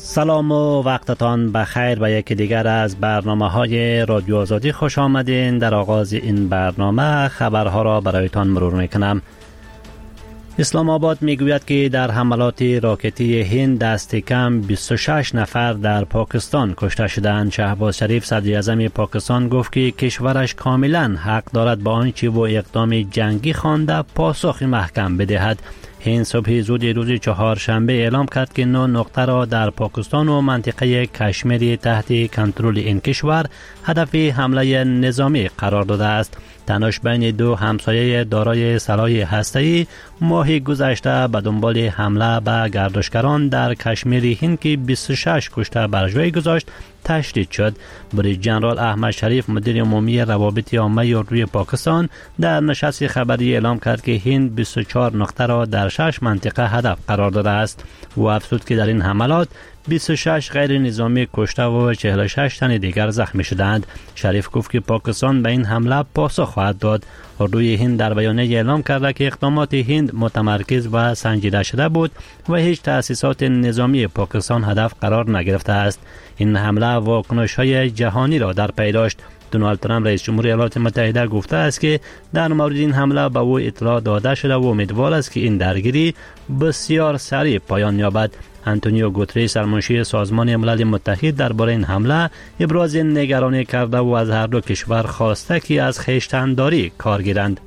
سلام و وقتتان بخیر به یکی دیگر از برنامه‌های رادیو آزادی خوش آمدین. در آغاز این برنامه خبرها را برایتان مرور میکنم. اسلام آباد میگوید که در حملات راکتی هند دست کم 26 نفر در پاکستان کشته شدند. شهباز شریف صدر اعظم پاکستان گفت که کشورش کاملا حق دارد با آنچه و اقدام جنگی خوانده پاسخ محکم بدهد. هند صبح زود روز چهارشنبه اعلام کرد که 9 نقطه را در پاکستان و منطقه کشمیر تحت کنترل این کشور هدف حمله نظامی قرار داده است. تنش بین دو همسایه دارای سلاح هسته‌ای ماه گذشته به دنبال حمله به گردشگران در کشمیر هند که 26 کشته بر جای گذاشت تشدید شد. بریگیر ژنرال احمد شریف مدیر عمومی روابط عامه اردوی پاکستان در نشست خبری اعلام کرد که هند 24 نقطه را در 6 منطقه هدف قرار داده است. او افزود که در این حملات 26 غیر نظامی کشته و 46 تن دیگر زخمی شدند. شریف گفت که پاکستان به این حمله پاسخ خواهد داد. اردوی هند در بیانیه اعلام کرده که اقدامات هند متمرکز و سنجیده شده بود و هیچ تأسیسات نظامی پاکستان هدف قرار نگرفته است. این حمله واکنش‌های جهانی را در پی داشت. دونالد ترامپ رئیس جمهور ایالات متحده گفته است که در مورد این حمله به او اطلاع داده شده و امیدوار است که این درگیری بسیار سریع پایان یابد. آنتونیو گوتریس سرمنشی سازمان ملل متحد درباره این حمله ابراز نگرانی کرده و از هر دو کشور خواسته که از خویشتن‌داری کار گیرند.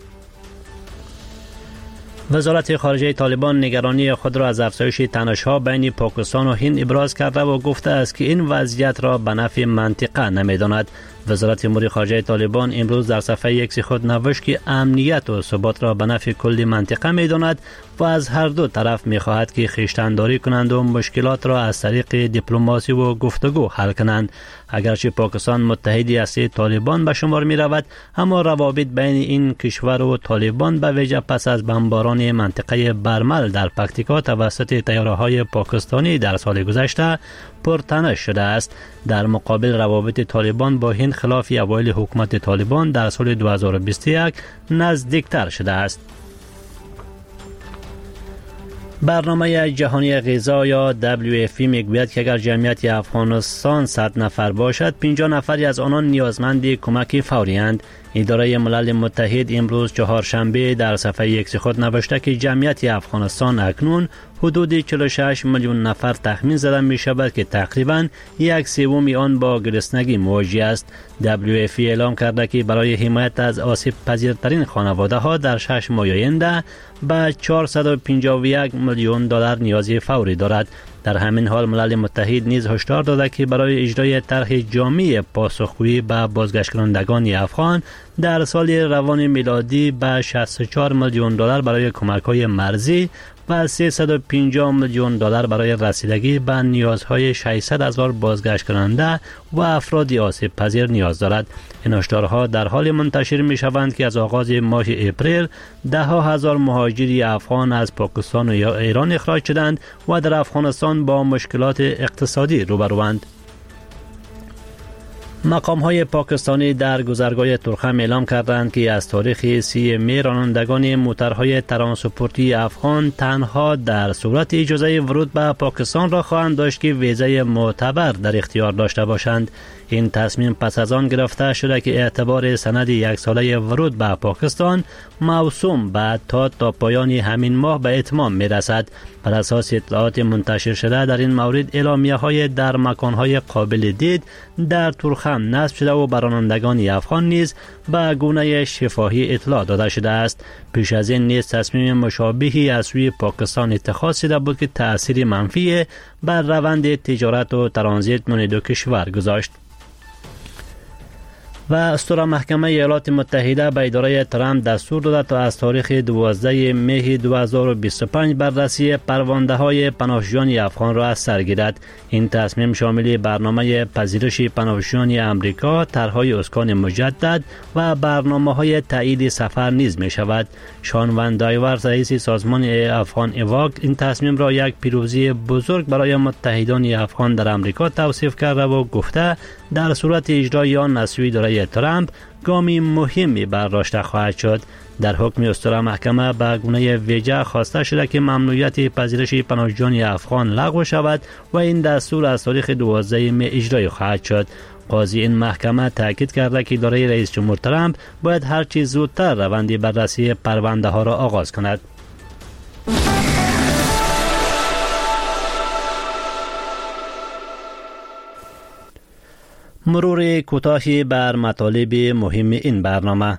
وزارت خارجه طالبان نگرانی خود را از افزایش تنش‌ها بین پاکستان و هند ابراز کرده و گفته است که این وضعیت را به نفع منطقه نمی‌داند. وزارت امور خارجه طالبان امروز در صفحه ایکس خود نوشت که امنیت و ثبات را به نفع کل منطقه می‌داند و از هر دو طرف می‌خواهد که خویشتن‌داری کنند و مشکلات را از طریق دیپلماسی و گفتگو حل کنند. اگرچه پاکستان متحدی اصلی طالبان به شمار می‌رود، اما روابط بین این کشور و طالبان به ویژه پس از بمباران منطقه برمل در پکتیکا توسط طیاره‌های پاکستانی در سال گذشته پرتنش شده است. در مقابل روابط طالبان با هند خلاف اوایل حکومت طالبان در سال 2021 نزدیکتر شده است. برنامه جهانی غذا یا WFP میگوید که اگر جمعیت افغانستان 100 نفر باشد، 50 نفری از آنان نیازمند کمک فوری اند. اداره ملل متحد امروز چهارشنبه در صفحه ایکس خود نوشته که جمعیت افغانستان اکنون حدود 46 میلیون نفر تخمین زده می شود که تقریباً 1/3 آن با گرسنگی مواجه است. WFP اعلام کرده که برای حمایت از آسیب پذیرترین خانواده ها در 6 ماه آینده به 451 میلیون دلار نیاز فوری دارد. در همین حال ملل متحد نیز هشدار داده که برای اجرای طرح جامع پاسخگویی به بازگشت کنندگان افغان در سال روان میلادی به 64 میلیون دلار برای کمک‌های مرزی و 350 میلیون دلار برای رسیدگی به نیازهای 600,000 بازگشت کننده و افراد آسیب پذیر نیاز دارد. این هشدارها در حال منتشر می شوند که از آغاز ماه اپریل ده ها هزار مهاجری افغان از پاکستان و ایران اخراج شدند و در افغانستان با مشکلات اقتصادی روبروند. مقام‌های پاکستانی در گذرگاه ترخم اعلام کردند که از تاریخ 30 می رانندگان موترهای ترانسپورتی افغان تنها در صورت اجازه ورود به پاکستان را خواهند داشت که ویزای معتبر در اختیار داشته باشند. این تصمیم پس از آن گرفته شده که اعتبار سند 1 ساله ورود به پاکستان موسوم بعد تا پایان همین ماه به اتمام میرسد. بر اساس اطلاعات منتشر شده در این مورد اعلامیه‌های در مکان‌های قابل دید در ترخم نصب شده و برانندگان افغان نیز به گونه شفاهی اطلاع داده شده است. پیش از این نیز تصمیم مشابهی از سوی پاکستان اتخاذ شده بود که تأثیر منفی بر روند تجارت و ترانزیت میان دو کشور گذاشت. و اسطوره محکمه ایالات متحده به اداره ترامپ دستور داده تا از تاریخ 12 مه 2025 بررسی پرونده های پناهجویان افغان را از سر گیرد. این تصمیم شامل برنامه پذیرش پناهجویان امریکا، طرح‌های اسکان مجدد و برنامه‌های تایید سفر نیز می شود. شان وان دایور رئیس سازمان افغان ایواک این تصمیم را یک پیروزی بزرگ برای متحدان افغان در امریکا توصیف کرده و گفته در صورت اجرای آن از سوی اداره ترامپ گامی مهمی برداشته خواهد شد. در حکم اسطوره محکمه به گونه ویژه خواسته شده که ممنوعیت پذیرش پناهجویان افغان لغو شود و این دستور از تاریخ 12 می اجرای خواهد شد. قاضی این محکمه تاکید کرده که اداره رئیس جمهور ترامپ باید هر چه زودتر روند بررسی پرونده ها را آغاز کند. مرور کوتاهی بر مطالب مهم این برنامه.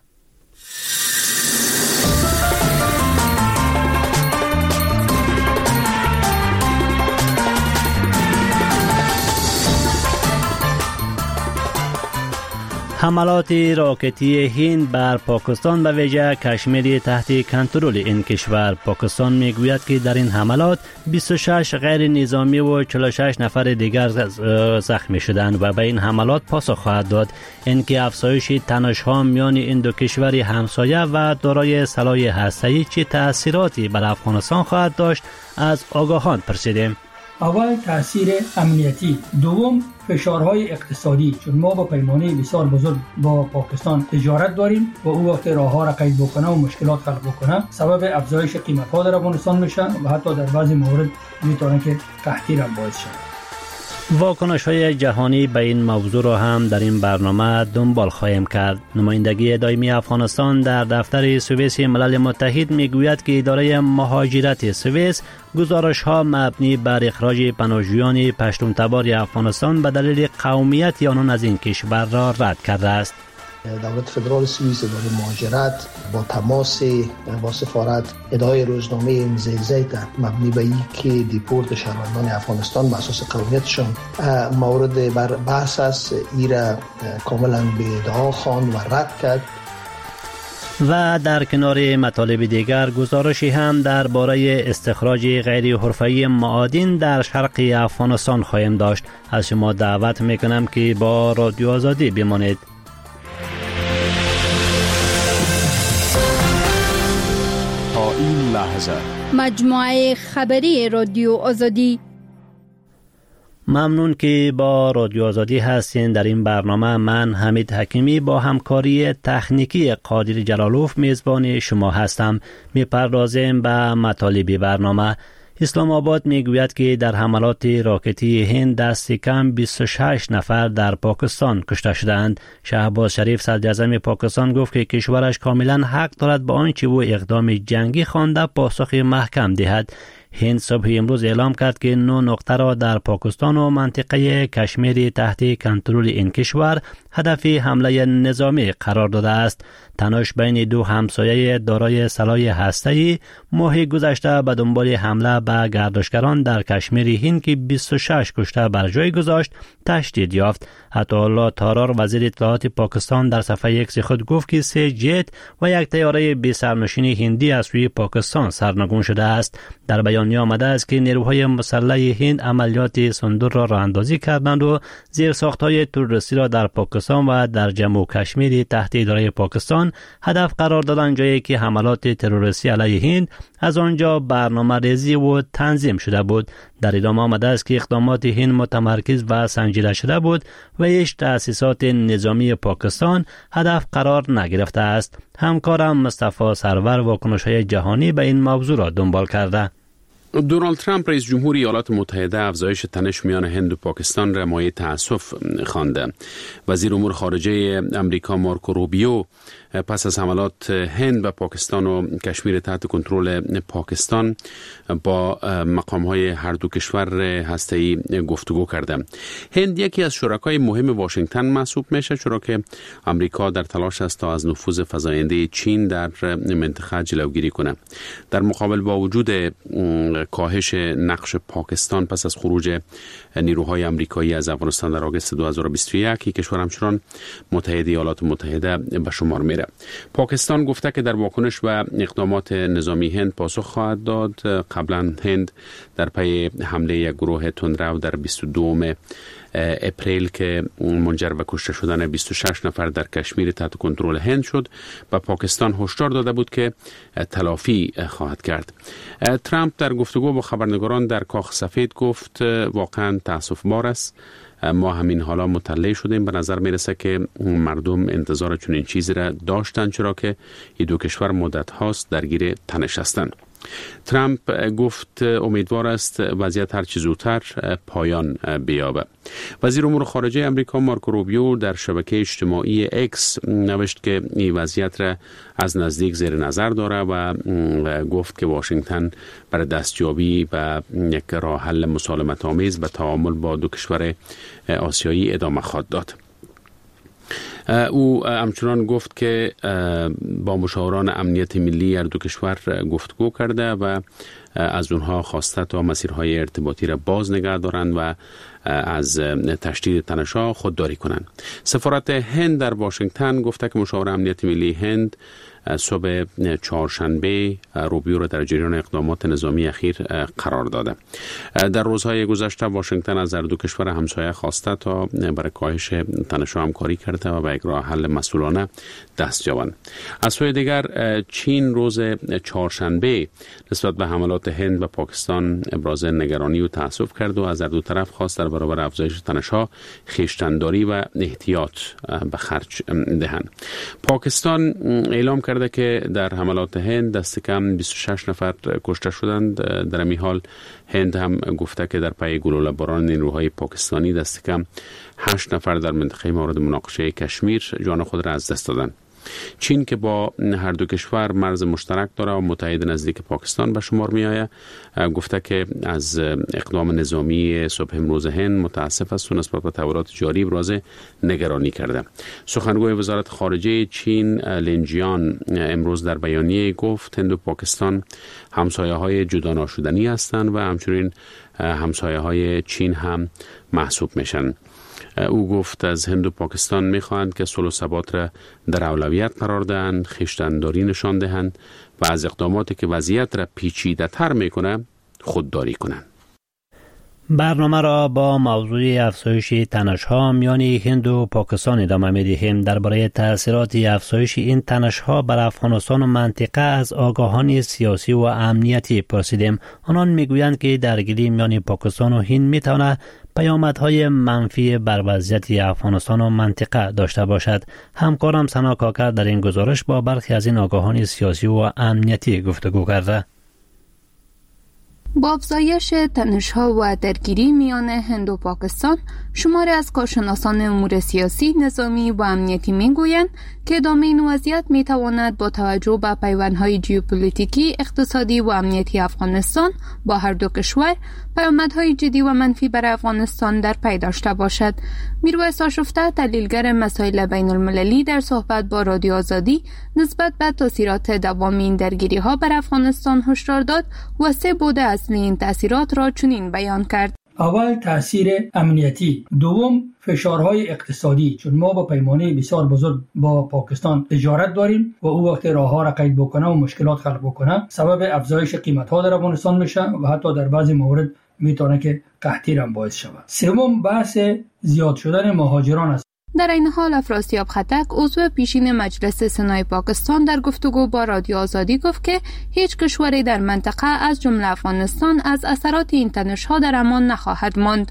حملات راکتی هند بر پاکستان به ویژه کشمیر تحت کنترل این کشور. پاکستان میگوید که در این حملات 26 غیر نظامی و 46 نفر دیگر زخمی شدند و به این حملات پاسخ خواهد داد. اینکه افزایش تنش‌ها میان این دو کشور همسایه و دارای سلاح هسته‌ای چه تأثیراتی بر افغانستان خواهد داشت از آگاهان پرسیدیم. اول تاثیر امنیتی، دوم فشارهای اقتصادی، چون ما با پیمانه بسیار بزرگ با پاکستان تجارت داریم و او وقت راه‌ها را قید بکنه و مشکلات خلق بکنه سبب افزایش قیمت‌ها در افغانستان میشه و حتی در بعضی موارد میتونه که تحقیر هم باعث شه. واکنش‌های جهانی به این موضوع را هم در این برنامه دنبال خواهیم کرد. نمایندگی دائمی افغانستان در دفتر سوئیس ملل متحد میگوید که اداره مهاجرت سوئیس گزارش‌ها مبنی بر اخراج پناهجویان پشتون تبار افغانستان به دلیل قومیت آنان از این کشور را رد کرده است. دولت فدرال سوئیس اداره مهاجرت با تماس با سفارت اداره روزنامه زیزیت مبنی به اینکه دیپورت شهروندان افغانستان به اساس قومیتشان مورد بر بحث است، ایرا کاملا به ادعا خواند و رد کرد. و در کنار مطالب دیگر گزارشی هم درباره استخراج غیر حرفه‌ای معادن در شرق افغانستان خواهیم داشت. از شما دعوت میکنم که با رادیو آزادی بمانید. این لحظه مجموعه خبری رادیو آزادی. ممنون که با رادیو آزادی هستین. در این برنامه من حمید حکیمی با همکاری تکنیکی قادر جلالوف میزبان شما هستم. میپردازیم به مطالب برنامه. اسلام آباد میگوید که در حملات راکتی هند دست کم 26 نفر در پاکستان کشته شدند. شهباز شریف صدر اعظم پاکستان گفت که کشورش کاملا حق دارد با آنچه او اقدام جنگی خوانده پاسخ محکم دهد. هند صبح امروز اعلام کرد که 9 نقطه را در پاکستان و منطقه کشمیر تحت کنترل این کشور هدف حمله نظامی قرار داده است. تنش بین دو همسایه دارای سلاح هسته‌ای ماه گذشته به دنبال حمله به گردشگران در کشمیر هند که 26 کشته بر جای گذاشت تشدید یافت. عطاالله تارار وزیر اطلاعات پاکستان در صفحه ایکس خود گفت که 3 جت و یک طیاره بی سرنشین هندی از سوی پاکستان سرنگون شده است. در بیانیه آمده است که نیروهای مسلح هند عملیات سندور را راه‌اندازی کردند و زیرساخت‌های تروریستی را در پاکستان و در جموں و کشمیر تحت اداره پاکستان هدف قرار دادند، جایی که حملات تروریستی علیه هند از آنجا برنامه‌ریزی و تنظیم شده بود. در ادامه آمده است که اقدامات هند متمرکز و سنجیده شده بود و هیچ تأسیسات نظامی پاکستان هدف قرار نگرفته است. همکارم مصطفی سرور واکنش‌های جهانی به این موضوع را دنبال کرده. دونالد ترامپ رئیس جمهور ایالات متحده افزایش تنش میان هند و پاکستان را مایه تأسف خوانده. وزیر امور خارجه امریکا مارکو روبیو پس از حملات هند و پاکستان و کشمیر تحت کنترل پاکستان با مقام‌های هر دو کشور هسته‌ای گفتگو کرده. هند یکی از شرکای مهم واشنگتن محسوب میشه، چرا که امریکا در تلاش است تا از نفوذ فزاینده چین در منطقه جلوگیری کنه. در مقابل با وجود کاهش نقش پاکستان پس از خروج نیروهای امریکایی از افغانستان در آگوست 2021 کشور همچنان متحد ایالات متحده به شمار میره. پاکستان گفته که در واکنش به اقدامات نظامی هند پاسخ خواهد داد. قبلا هند در پی حمله یک گروه تندرو در 22 اپریل که منجر به کشته شدن 26 نفر در کشمیر تحت کنترل هند شد و پاکستان هشدار داده بود که تلافی خواهد کرد. ترامپ در گفتگو با خبرنگاران در کاخ سفید گفت واقعا تأسف بار است ما همین حالا مطلع شدیم. به نظر میرسه که مردم انتظار چنین چیزی را داشتن، چرا که این دو کشور مدت هاست درگیر تنش هستند. ترامپ گفت امیدوار است وضعیت هرچه زودتر پایان بیابه. وزیر امور خارجه امریکا مارکو روبیو در شبکه اجتماعی اکس نوشت که این وضعیت را از نزدیک زیر نظر داره و گفت که واشنگتن برای دستیابی به یک راه حل مسالمت آمیز به تعامل با دو کشور آسیایی ادامه خواهد داد. او همچنان گفت که با مشاوران امنیت ملی هر دو کشور گفتگو کرده و از اونها خواسته تا مسیرهای ارتباطی را باز نگه دارند و از تشدید تنش‌ها خودداری کنند. سفارت هند در واشنگتن گفته که مشاور امنیت ملی هند صبح چهارشنبه روبیو را در جریان اقدامات نظامی اخیر قرار داده. در روزهای گذشته واشنگتن از هر دو کشور همسایه خواسته تا برای کاهش تنش‌ها همکاری کرده و به یک راه حل مسئولانه دست یابند. از سوی دیگر چین روز چهارشنبه نسبت به حملات هند و پاکستان ابراز نگرانی و تأسف کرد و از هر دو طرف خواست در برابر افزایش تنش‌ها خویشتن‌داری و احتیاط به خرج دهند. پاکستان اعلام کرده که در حملات هند دست کم 26 نفر کشته شدند. در این حال هند هم گفته که در پی گلوله باران نیروهای پاکستانی دست کم 8 نفر در منطقه مورد مناقشه کشمیر جان خود را از دست دادند. چین که با هر دو کشور مرز مشترک داره و متحد نزدیک پاکستان به شمار می آید گفته که از اقدام نظامی صبح امروز هند متاسف است و نسبت به تحولات جاری ابراز نگرانی کرده. سخنگوی وزارت خارجه چین لین جیان امروز در بیانیه گفت هند و پاکستان همسایه های جدا ناشدنی هستند و همچنین همسایه های چین هم محسوب میشن. او گفت از هند و پاکستان میخواهند که صلح و ثبات را در اولویت قرار دهند، خویشتن‌داری نشان دهند و از اقداماتی که وضعیت را پیچیده‌تر میکنه خودداری کنند. برنامه را با موضوع افزایش تنش‌ها میان هند و پاکستان ادامه می‌دهیم. درباره تأثیرات افزایش این تنش‌ها بر افغانستان و منطقه از آگاهان سیاسی و امنیتی پرسیدیم. آنان میگویند که درگیری میان پاکستان و هند میتواند پیامدهای منفی بر وضعیت افغانستان و منطقه داشته باشد. همکارم سنا کاکر در این گزارش با برخی از این آگاهان سیاسی و امنیتی گفتگو کرده. با افزایش تنش‌ها و درگیری میان هند و پاکستان، شماری از کارشناسان امور سیاسی، نظامی و امنیتی میگویند که ادامه این وضعیت میتواند با توجه به پیوندهای ژئوپلیتیکی، اقتصادی و امنیتی افغانستان با هر دو کشور پیامدهای جدی و منفی برای افغانستان در پی داشته باشد. میرویس آشفته، تحلیلگر مسائل بین المللی، در صحبت با رادیو آزادی نسبت به تاثیرات دوامی این درگیری‌ها بر افغانستان هشدار داد و سه بعد اصلی این تاثیرات را چنین بیان کرد. اول تاثیر امنیتی، دوم فشارهای اقتصادی، چون ما با پیمانه بسیار بزرگ با پاکستان تجارت داریم و او وقت راهها را قید بکنه و مشکلات خلق بکنه سبب افزایش قیمت‌ها در افغانستان میشه و حتی در بعضی موارد میتونه که قحطی هم باعث شود. سوم بحث زیاد شدن مهاجران است. در این حال افراسیاب خطک، عضو پیشین مجلس سنای پاکستان، در گفتگو با رادیو آزادی گفت که هیچ کشوری در منطقه از جمله افغانستان از اثرات این تنش‌ها در امان نخواهد ماند.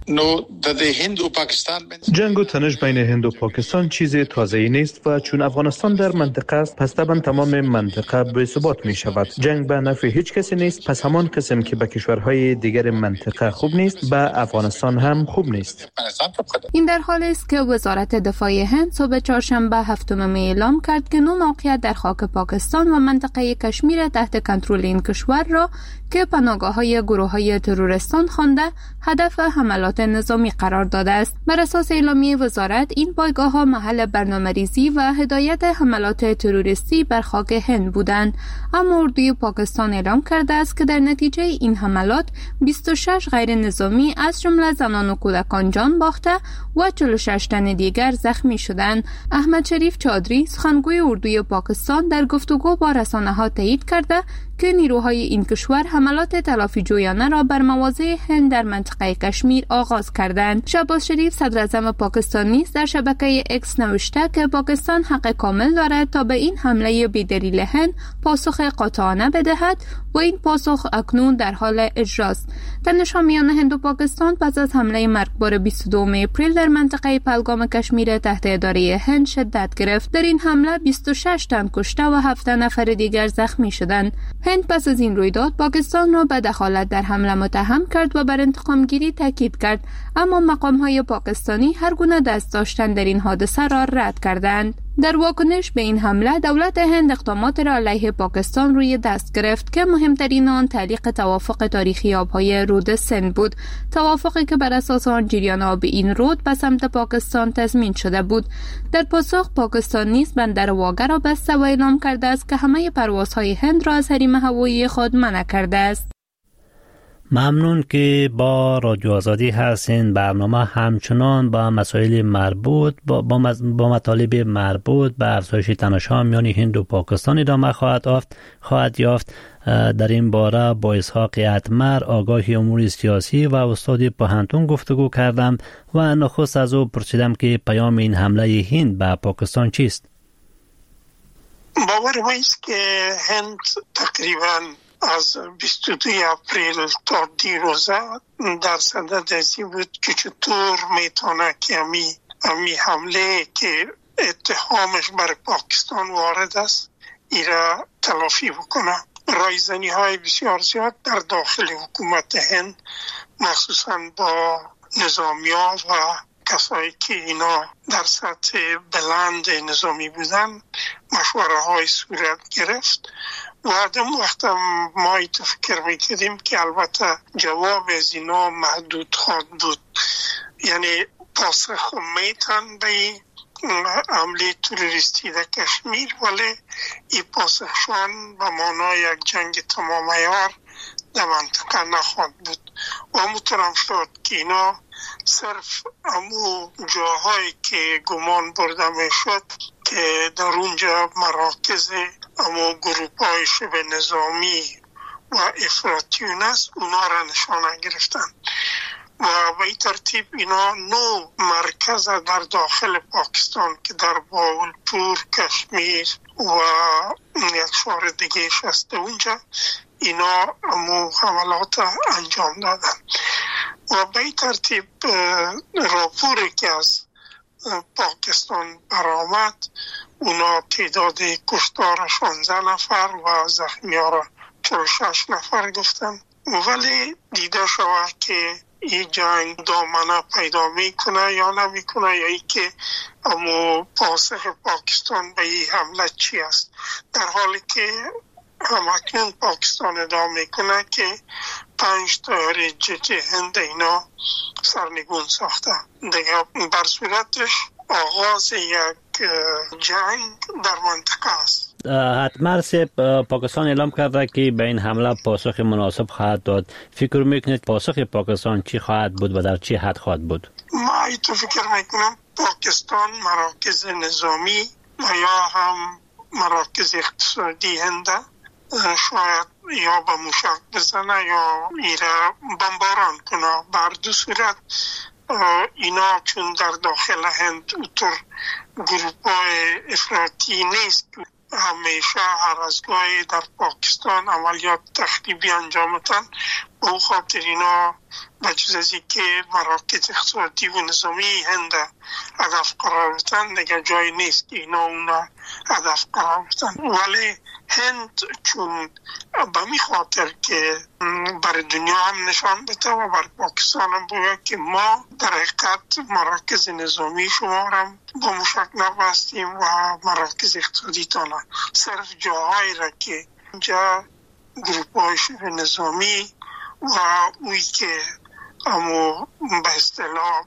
جنگ و تنش بین هند و پاکستان چیز تازه‌ای نیست و چون افغانستان در منطقه است پس طبعا تمام منطقه به ثبات می شود. جنگ به نفع هیچ کسی نیست، پس همان قسم که به کشورهای دیگر منطقه خوب نیست به افغانستان هم خوب نیست. این در حالی است که وزارت دفاع هند صبح چهارشنبه 7 می اعلام کرد که 9 موقعیت در خاک پاکستان و منطقه کشمیر تحت کنترل این کشور را که پناهگاه‌های گروه‌های تروریستان خوانده هدف حملات نظامی قرار داده است. بر اساس اعلامیه وزارت، این پایگاه‌ها محل برنامه‌ریزی و هدایت حملات تروریستی بر خاک هند بودند. اما اردوی پاکستان اعلام کرده است که در نتیجه این حملات 26 غیر نظامی از جمله زنان و کودکان جان باخته و 46 تن دیگر زخمی شدند. احمد شریف چادری، سخنگوی اردوی پاکستان، در گفتگو با رسانه‌ها تایید کرده که نیروهای این کشور حملات تلافی جویانه را بر مواضع هند در منطقه کشمیر آغاز کردند. شهباز شریف صدر اعظم پاکستان نیز در شبکه اکس نوشته که پاکستان حق کامل دارد تا به این حمله بی‌دلیل هند پاسخ قاطعانه بدهد و این پاسخ اکنون در حال اجراست. تنش میان هند و پاکستان پس از حمله مرگبار 22 اپریل در منطقه پهلگام کشمیر تحت اداره هند شدت گرفت. در این حمله 26 تن کشته و 7 نفر دیگر زخمی شدند. هند پس از این رویداد پاکستان را به دخالت در حمله متهم کرد و بر انتقام گیری تاکید کرد، اما مقام‌های پاکستانی هر گونه دست داشتن در این حادثه را رد کردند. در واکنش به این حمله دولت هند اقدامات را علیه پاکستان روی دست گرفت که مهمترین آن تعلیق توافق تاریخی آبهای رود سند بود، توافقی که بر اساس آن جریان آب این رود به سمت پاکستان تضمین شده بود. در پاسخ پاکستان نیز بندر واگه را بسته و اعلام کرده است که همه پروازهای هند را از حریم هوایی خود منع کرده است. ممنون که با رادیو آزادی هستین. برنامه همچنان با مسائل مربوط با مطالب مربوط به افزایش تنش‌ها میان هند و پاکستان ادامه خواهد یافت. در این باره با اسحاق اتمر آگاه امور سیاسی و استاد پوهنتون گفتگو کردم و نخست از او پرسیدم که پیام این حمله هند به پاکستان چیست؟ باور ما است که هند تقریباً از 22 اپریل تا دیروزه در صدد ازی بود که چطور میتونه که امی حمله که اتهامش بر پاکستان وارد است ایرا تلافی بکنه. رایزنی های بسیار زیاد در داخل حکومت هند مخصوصا با نظامیان و کسایی که اینا در سطح بلند نظامی بودن مشوره های صورت گرفت و آدم وقت ما ایتو فکر میکردیم که البته جواب از اینا محدود خواهد بود، یعنی پاسخ میتن به حمله تروریستی در کشمیر، ولی این پاسخشان به معنای یک جنگ تمام عیار در منطقه نخواهد بود و همونطور شد که اینا صرف امو جاهایی که گمان برده میشد که در اونجا مراکز امو گروپای شبه نظامی و افراطیون است اونا را نشانه گرفتن و به این ترتیب اینا 9 مرکز در داخل پاکستان که در باولپور، کشمیر و یک شهر دیگه هست اونجا اینا امو حملات انجام دادن و به این ترتیب راپوری که از پاکستان برآمد اونا تعداد کشتار 16 نفر و زخمی ها را 46 نفر گفتن، ولی دیده شود که این جنگ دامنه پیدا میکنه یا نمیکنه یا ای که امو پاسخ پاکستان به این حمله چی است، در حالی که همکنون پاکستان ادعا میکنه که 5 طیاره جت هند اینا سرنگون ساخته. دیگه بر صورتش آغاز یک جنگ در منطقه است. اتمر پاکستان اعلام کرده که به این حمله پاسخ مناسب خواهد داد. فکر میکنید پاسخ پاکستان چی خواهد بود و در چی حد خواهد بود؟ ما ایتو فکر میکنم پاکستان مراکز نظامی و یا هم مراکز اقتصادی هند شاید یا به موشک بزنه یا ایره بمباران کنه. بر دو صورت اینا چون در داخل هند اوتر گروپای افراطی نیست، همیشه هر از گاهی در پاکستان عملیات تخریبی انجام میدن، به اون خاطر اینا بجز از که مراکز اقتصادی و نظامی هند هدف قرار بدن دیگه جای نیست که اینا اونا هدف قرار بدن. ولی هند چون به می خاطر که برای دنیا هم نشان بده و برای پاکستان هم بگه که ما در حقیقت مراکز نظامی شما هم با موشک نبستیم و مراکز اقتصادی تانا، صرف جاهایی را که اینجا گروپ های شبه نظامی و اوی که امو به اصطلاح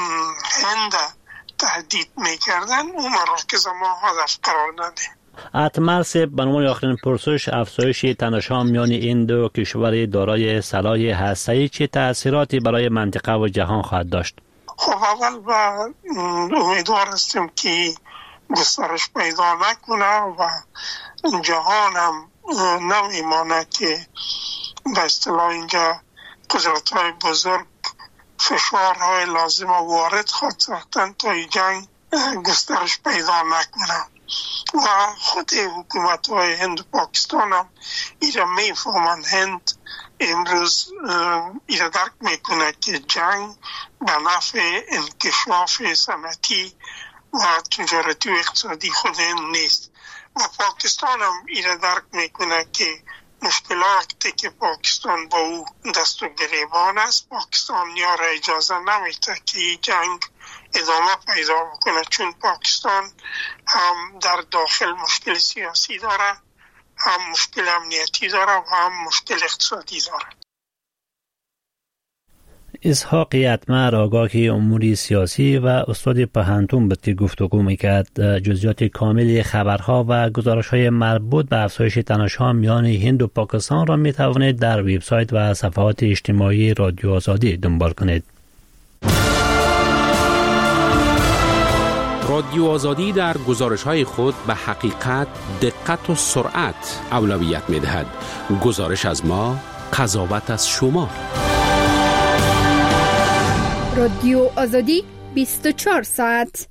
هند تهدید میکردن اون مراکز ما هدف قرار ندیم. اتمر به عنوان آخرین پرسش، افزایش تنش‌ها میان این دو کشور دارای سلاح هسته‌ای چه تأثیراتی برای منطقه و جهان خواهد داشت؟ خب اول با امیدوار هستیم که گسترش پیدا نکنه و جهان هم نمیمانه که به اصطلاح اینجا قدرت‌های بزرگ فشارهای لازم وارد خواهد ساختن تا این جنگ گسترش پیدا نکنه و خود حکومت‌های هند و پاکستان هم ایره میفهمند. هند امروز ایره درک میکنه که جنگ به نفع انکشاف صنعتی و تجارتی و اقتصادی خود هند نیست و پاکستان هم ایره درک میکنه که مشکلاتی که پاکستان با او دست و گریبان است، پاکستانی‌ها را اجازه نمیده که این جنگ ادامه پیدا بکنه، چون پاکستان هم در داخل مشکل سیاسی داره، هم مشکل امنیتی داره و هم مشکل اقتصادی داره. اسحاق یتمر آگاهی امور سیاسی و استاد پهنتون به گفتگو میکرد. جزئیات کامل خبرها و گزارش‌های مربوط به افزایش تنش‌ها میان هند و پاکستان را میتوانید در وبسایت و صفحات اجتماعی رادیو آزادی دنبال کنید. رادیو آزادی در گزارش‌های خود به حقیقت، دقت و سرعت اولویت می‌دهد. گزارش از ما، قضاوت از شما. رادیو آزادی 24 ساعت.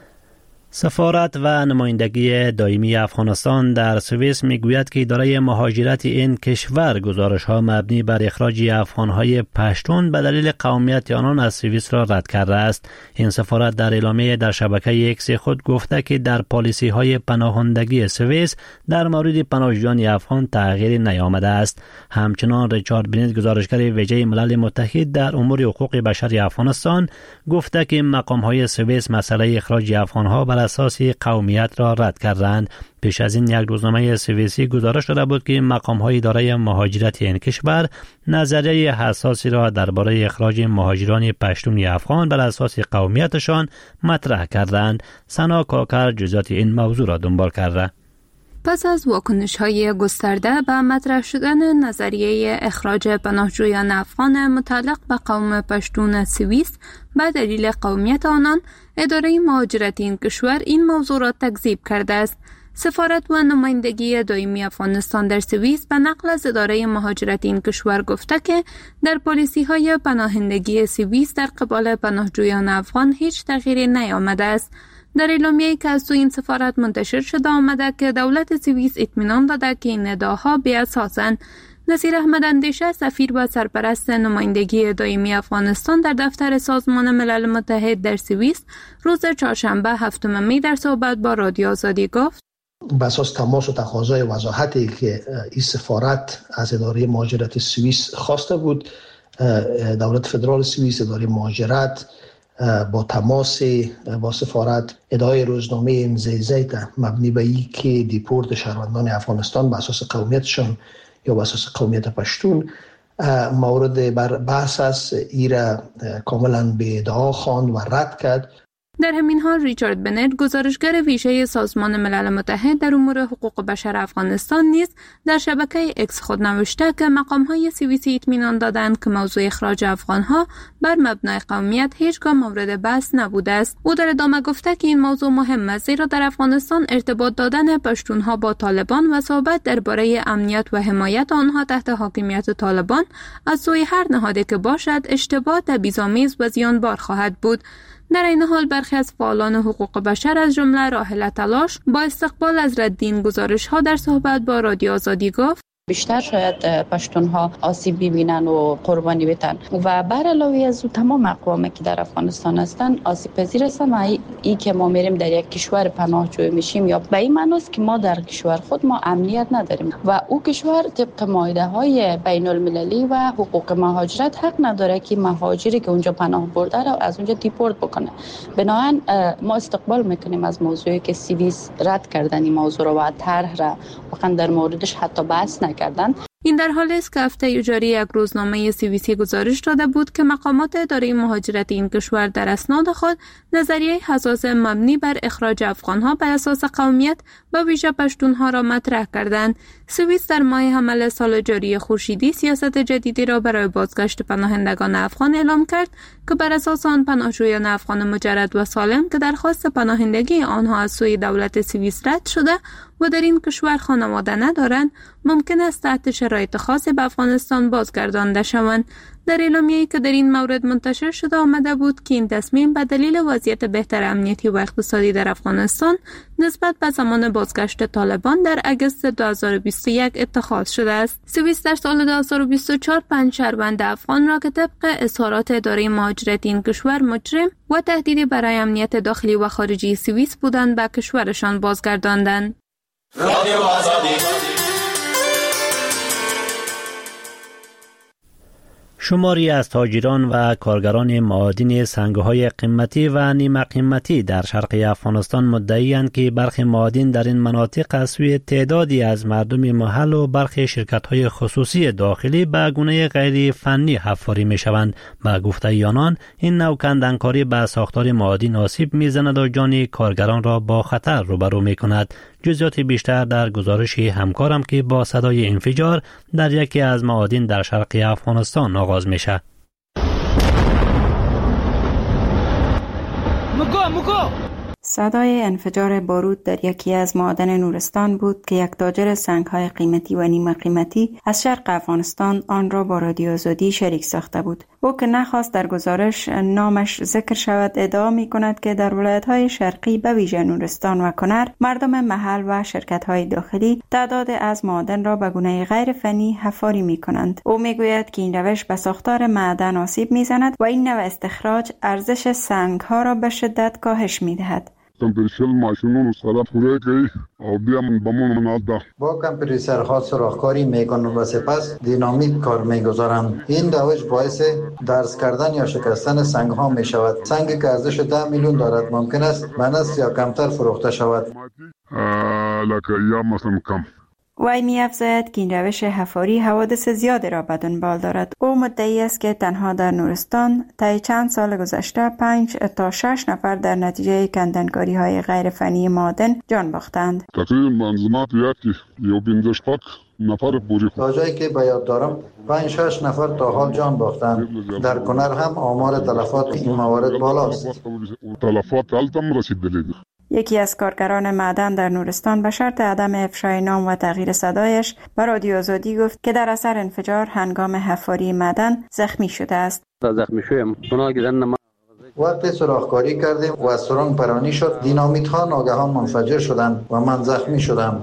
سفارت و نمایندگی دائمی افغانستان در سوئیس میگوید که اداره مهاجرت این کشور گزارش‌ها مبنی بر اخراج افغان‌های پشتون به دلیل قومیت آنان از سوئیس را رد کرده است. این سفارت در اعلامیه در شبکه اکس خود گفته که در پالیسی‌های پناهندگی سوئیس در مورد پناهجویان افغان تغییری نیامده است. همچنان ریچارد بنت گزارشگر ویژه ملل متحد در امور حقوق بشر افغانستان گفته که مقام‌های سوئیس مسئله اخراج افغان‌ها بر اساس قومیت را رد کردند. پیش از این یک روزنامه سوئیسی گزارش داده بود که مقام‌های اداره مهاجرت این کشور نظریه حساسی را درباره اخراج مهاجران پشتون افغان بر اساس قومیتشان مطرح کردند. سنا کاکر جزئیات این موضوع را دنبال کرده. پس از واکنش‌های گسترده به مطرح شدن نظریه اخراج پناهجویان افغان متعلق به قوم پشتون از سوئیس به دلیل قومیت آنان، اداره مهاجرت این کشور این موضوع را تکذیب کرده است. سفارت و نمایندگی دائمی افغانستان در سوئیس به نقل از اداره مهاجرت این کشور گفته که در پالیسی‌های پناهندگی سوئیس در قبال پناهجویان افغان هیچ تغییری نیامده است. در اعلامیه‌ای که از سوی این سفارت منتشر شده آمده که دولت سوئیس اطمینان داده که این ادعاها بی‌اساسند. نصیر احمد اندیشه، سفیر و سرپرست نمایندگی دائمی افغانستان در دفتر سازمان ملل متحد در سوئیس، روز چهارشنبه 7 می در صحبت با رادیو آزادی گفت: بر اساس تماس و تقاضای وضاحتی که این سفارت از اداره مهاجرت سوئیس خواسته بود، دولت فدرال سوئیس، اداره مهاجرت با تماس با سفارت ادای روزنامه امضای مبنی به این که دیپورت شهروندان افغانستان به اساس قومیتشان یا به اساس قومیت پشتون مورد بر بحث است، ایره کاملا به ادعا خواند و رد کرد. در همین حال ریچارد بنت، گزارشگر ویژه سازمان ملل متحد در امور حقوق بشر افغانستان، نیز در شبکه اکس خود نوشته که مقام‌های سوئیسی اطمینان دادند که موضوع اخراج افغان‌ها بر مبنای قومیت هیچگاه مورد بحث نبوده است. او در ادامه گفته که این موضوع مهم است، زیرا در افغانستان ارتباط دادن پشتون‌ها با طالبان و صحبت درباره امنیت و حمایت آنها تحت حاکمیت طالبان از سوی هر نهادی که باشد اشتباه تبعیض‌آمیز و زیانبار خواهد بود. در این حال برخی از فعالان حقوق بشر از جمله راحله تلاش با استقبال از رد این گزارش‌ها در صحبت با رادیو آزادی گفت: بیشتر شاید پشتونها آسیب ببینن و قربانی بشن و بر علاوه از تمام اقوامی که در افغانستان هستن آسیب پذیر هستن. ای که ما میریم در یک کشور پناهجوی میشیم یا به این معنی است که ما در کشور خود ما امنیت نداریم و او کشور طبق مایه‌های بین المللی و حقوق مهاجرت حق نداره که مهاجری که اونجا پناه برده را از اونجا دیپورت بکنه. بنابراین ما استقبال میکنیم از موضوعی که سوئیس رد کردن این موضوع را و طرح را واقعا در موردش حتی بحث نکردن. این در حالی است که هفته جاری یک روزنامه سوئیسی گزارش داده بود که مقامات اداره مهاجرت این کشور در اسناد خود نظریه حساس مبنی بر اخراج افغانها بر اساس قومیت و ویژه پشتونها را مطرح کردند. سوئیس در ماه حمل سال جاری خورشیدی سیاست جدیدی را برای بازگشت پناهندگان افغان اعلام کرد که بر اساس آن پناهجویان افغان مجرد و سالم که درخواست پناهندگی آنها از سوی دولت سوئیس رد شده و در این کشور خانواده ندارند ممکن است تحت شرایط خاصی به افغانستان بازگردانده شوند. در اعلامیه‌ای که در این مورد منتشر شده آمده بود که این تصمیم به دلیل وضعیت بهتر امنیتی و اقتصادی در افغانستان نسبت به زمان بازگشت طالبان در اگست 2021 اتخاذ شده است. سوئیس در سال 2024 5 شهروند افغان را که طبق اظهارات اداره مهاجرت این کشور مجرم و تهدیدی برای امنیت داخلی و خارجی سوئیس بودند به کشورشان بازگرداندند. شماری از تاجران و کارگران معادن سنگ‌های قیمتی و نیمه قیمتی در شرق افغانستان مدعی‌اند که برخی معادن در این مناطق از سوی تعدادی از مردم محل و برخی شرکت‌های خصوصی داخلی به گونه غیر فنی حفاری می‌شوند. با گفته آنان این نوع کندنکاری به ساختار معادن آسیب می‌زند و جان کارگران را با خطر روبرو می‌کند. جزئیات بیشتر در گزارش همکارم که با صدای انفجار در یکی از معادن در شرق افغانستان آغاز میشه. صدای انفجار بارود در یکی از معادن نورستان بود که یک تاجر سنگ‌های قیمتی و نیمه قیمتی از شرق افغانستان آن را با رادیو آزادی شریک ساخته بود. او که نخواست در گزارش نامش ذکر شود ادعا می‌کند که در ولایت‌های شرقی به ویژه نورستان و کنر مردم محل و شرکت‌های داخلی تعداد از معادن را به گونه غیر فنی حفاری می‌کنند. او می‌گوید که این روش به ساختار معدن آسیب می‌زند و این نوع استخراج ارزش سنگ‌ها را به شدت کاهش می‌دهد. کمپریسر ماشینونو سره پوره کوي او بیا بمون مناده با کمپریسرها سوراخکاری میکنند و سپس دینامیت کار میگذارند. این روش باعث درز کردن یا شکستن سنگ ها می شود. سنگی که ارزش 10 میلیون دارد ممکن است به نصف یا کمتر فروخته شود. لکه یا مثلا کم. وی می‌افزاید که این روش حفاری حوادث زیادی را به دنبال دارد. او مدعی است که تنها در نورستان طی چند سال گذشته 5 تا 6 نفر در نتیجه کندنکاری‌های غیر فنی معادن جان باختند. تقریبا منظمات یکی یو 15 نفر پوری تا جایی که به یاد دارم 5-6 نفر تا حال جان باختند. در کنر هم آمار تلفات این موارد بالاست. تلفات التم رسیدلی. یکی از کارگران معدن در نورستان به شرط عدم افشای نام و تغییر صدایش به رادیو آزادی گفت که در اثر انفجار هنگام حفاری معدن زخمی شده است. وقتی سوراخکاری کردیم و از سرنگ پرانی شد، دینامیت ها ناگهان منفجر شدند و من زخمی شدم.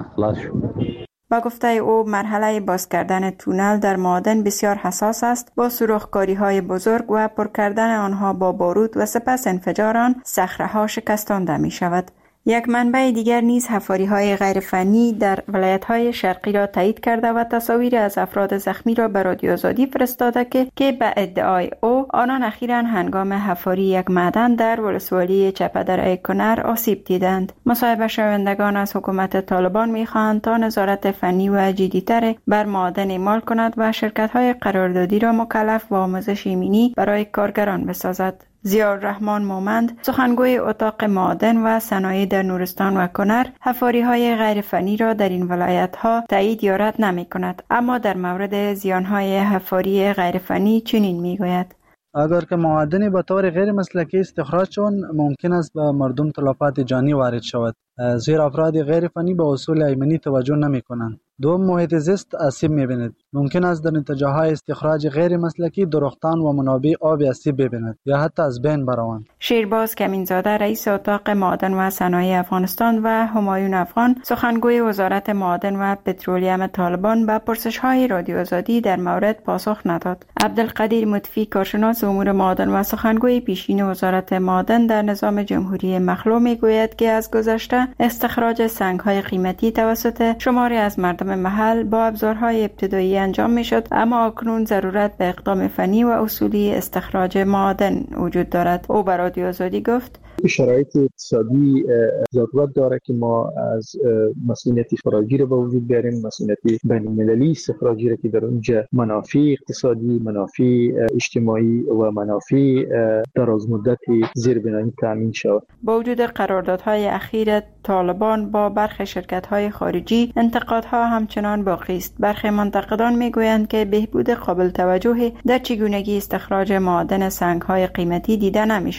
با گفته او مرحله باز کردن تونل در معادن بسیار حساس است. با سوراخکاری های بزرگ و پر کردن آنها با بارود و سپس انفجار آن صخره ها شکستانده می شود. یک منبع دیگر نیز حفاری‌های غیر فنی در ولایت‌های شرقی را تایید کرده و تصاویر از افراد زخمی را به رادیو آزادی فرستاده که به ادعای او آنان اخیراً هنگام حفاری یک معدن در ولسوالی چپدره کنر آسیب دیدند. مصاحبه شوندگان از حکومت طالبان می‌خواهند تا نظارت فنی و جدی‌تر بر معادن اعمال کند و شرکت‌های قراردادی را مکلف با آموزش ایمنی برای کارگران بسازد. ضیاءالرحمن مومند، سخنگوی اتاق معادن و صنایع در نورستان و کنر، حفاری‌های غیر فنی را در این ولایت‌ها تایید یا رد نمی‌کند، اما در مورد زیان‌های حفاری غیر فنی چنین می‌گوید: اگر که معادنی به طور غیر مسلکی استخراج شوند ممکن است به مردم تلفات جانی وارد شود، زیرا افراد غیر فنی به اصول ایمنی توجه نمی‌کنند. دوم، محیط زیست آسیب می‌بیند. ممکن است در اتجاه‌های استخراج غیر مسلکی درختان و منابع آب آسیب ببیند یا حتی از بین بروند. شیرباز کمینزاده، رئیس اتاق معادن و صنایع افغانستان و همایون افغان، سخنگوی وزارت معادن و پترولیم طالبان، به پرسش‌های رادیو آزادی در مورد پاسخ نداد. عبدالقدیر مطفی، کارشناس امور معادن و سخنگوی پیشین وزارت معادن در نظام جمهوری مخلوع، می‌گوید که از گذشته استخراج سنگ‌های قیمتی توسط شماری از مردم محل با ابزارهای ابتدایی انجام میشد، اما اکنون ضرورت به اقدام فنی و اصولی استخراج معادن وجود دارد. او به رادیو آزادی گفت: شرایط اقتصادی ضرورت داره که ما از مسئولیت اخراجی رو به وجود بیاریم، مسئولیت بین‌المللی استخراجی رو که در اونجا منافع اقتصادی، منافع اجتماعی و منافع درازمدتی زیربنایی تامین شود. با وجود قراردادهای اخیر طالبان با برخی شرکت‌های خارجی، انتقادها همچنان باقی است. برخی منتقدان می‌گویند که بهبود قابل توجهی در چگونگی استخراج معادن سنگ‌های قیمتی دیده نمی‌شود.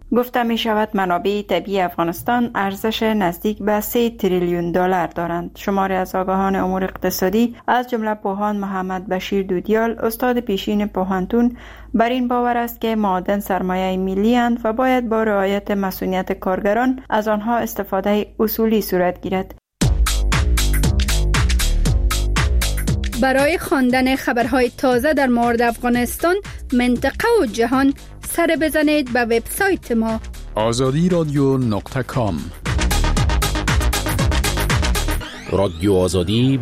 گفته می شود منابع طبیعی افغانستان ارزش نزدیک به 3 تریلیون دلار دارند. شماری از آگاهان امور اقتصادی از جمله پوهان محمد بشیر دودیال، استاد پیشین پوهنتون، بر این باور است که معادن سرمایه ملی اند و باید با رعایت مسئولیت کارگران از آنها استفاده اصولی صورت گیرد. برای خواندن خبرهای تازه در مورد افغانستان، منطقه و جهان سر بزنید به وبسایت ما azadiradyo.com. رادیو آزادی